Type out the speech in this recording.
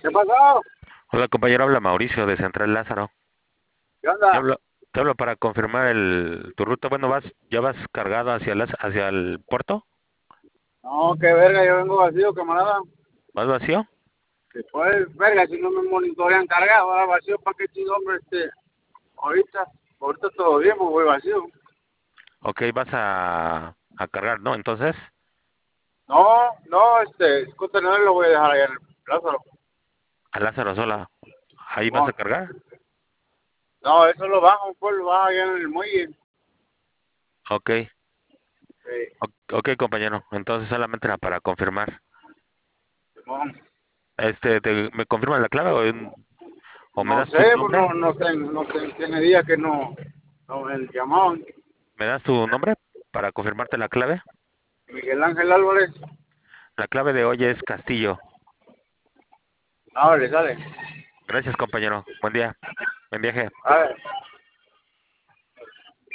¿Qué pasó? Hola compañero, habla Mauricio de Central Lázaro. ¿Qué Te onda? hablo, te hablo para confirmar tu ruta. Bueno, ya vas cargado hacia el puerto. No, qué verga, yo vengo vacío, camarada. ¿Vas vacío? Después, verga, si no me monitorean cargado, ahora vacío, ¿para qué chido, hombre? Ahorita, ahorita todo bien, pues voy vacío. Ok, vas a cargar, ¿no? Entonces, No, no, el contenedor lo voy a dejar allá en el Lázaro. a Lázaro Sola. ¿Ahí vas a Simón. cargar? No, eso lo bajo, pues lo bajo allá en el muelle. Ok, Sí, ok compañero. Entonces solamente era para confirmar. Simón. ¿Me confirmas la clave o me No das sé, tu pues nombre? no sé, tiene días que no me llamaban. ¿Me das tu nombre para confirmarte la clave? Miguel Ángel Álvarez, La clave de hoy es Castillo. ábrele, sale. Gracias compañero. Buen día. Buen viaje. A ver.